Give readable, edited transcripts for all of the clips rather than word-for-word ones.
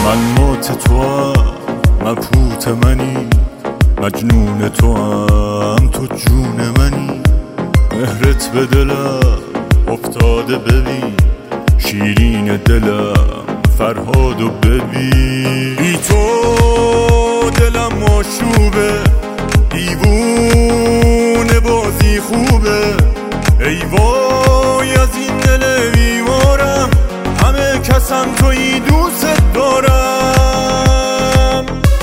من مات تو هم مبهوت منی، مجنون تو هم تو جون منی. مهرت به دلم افتاده ببین، شیرین دلم فرهادو ببین. بی تو دلم مشوبه، دیوونه بازی خوبه. ای وای از این دل بیمارم، همه کسم تویی دوست دارم.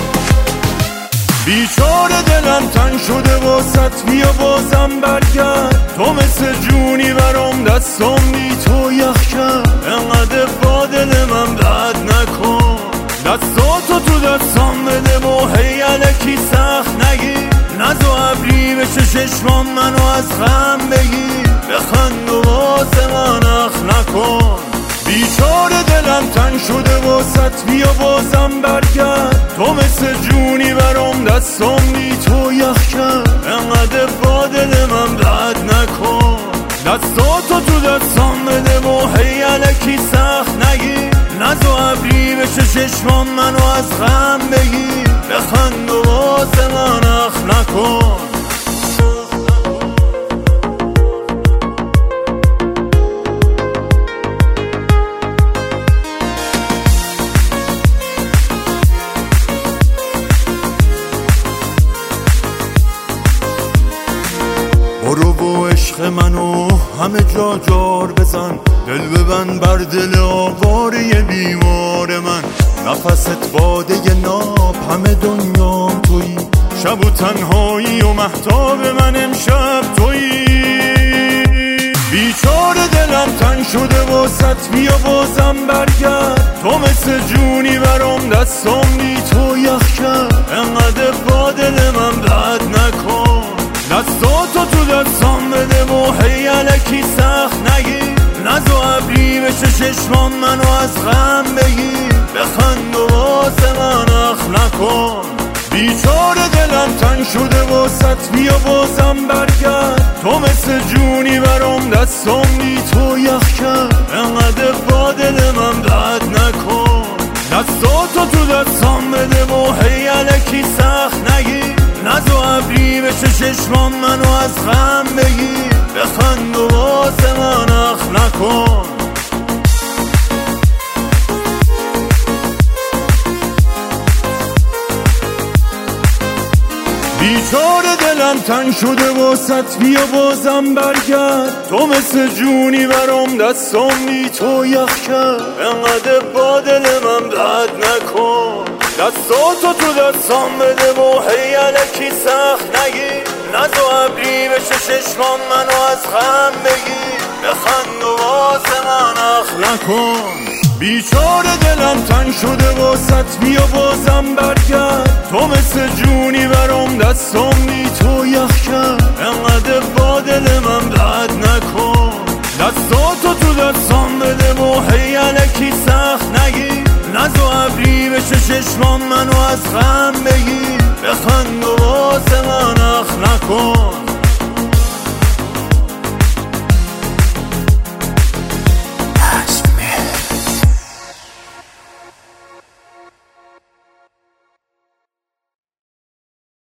بیچاره دلم تنگ شده واسط، بیا بازم برگرد. تو مثل جونی برام دستام بی تو یخ کرد. انقدر با دل من بد نکن، دستاتو تو دستام بده و هی الکی سخت نگیر. نزو ابری بشه چشمان منو از غم بگیر. بخند و واسه من اخ نکن. بیچاره دلم تنگ شده واسط، بیا بازم برگرد. تو مثل جونی برام دستام بی تو یخ کرد. انقدر با دل من بد نکن، دستاتو تو دستام بده و هی الکی سخت نگیر. نزو ابری بشه چشمان منو از غم بگیر. بخند و واسه من اخ نکن. برو و عشق منو همه جا جار بزن. دل ببند بر دل آواره بیمار من. نفست باده ناب، همه دنیام تویی. شب و تنهایی و مهتاب من امشب تویی. بیچاره دلم تنگ شده واسط، بیا بازم برگرد. تو مثل جونی برام دستام بی تو یخ کرد. انقدر با دل من بد نکن، دستاتو تو دستام بده و هی الکی سخت نگیر. نزو ابری بشه چشمان منو از غم بگیر. بخند و واسه من اخ نکن. بیچاره دلم تنگ شده واسط، بیا بازم برگرد. تو مثل جونی برام دستام بی تو یخ کرد. انقدر با دل من بد نکن، دستاتو تو دستام بده و هی الکی سخت نگیر. نزو ابری بشه چشمان منو از غم بگیر. بخند و واسه من اخ نکن. بیچاره دلم تنگ شده واسط، بیا بازم برگرد. تو مثل جونی برام دستام بی تو یخ کرد. انقدر با دل من بد نکن، دستاتو تو دستام بده و هی الکی سخت نگیر. نزو ابری بشه چشمان منو از غم بگیر. بخند و واسه من اخ نکن. بیچاره دلم تنگ شده واسط، بیا بازم برگرد. تو مثل جونی برام دستام بی تو یخ کرد. انقدر با دل من بد نکن، دستاتو تو دستام بده و هی الکی سخت نگیر. نزو ابری بشه چشمان منو از غم بگیر. بخند و واسه من اخ نکن.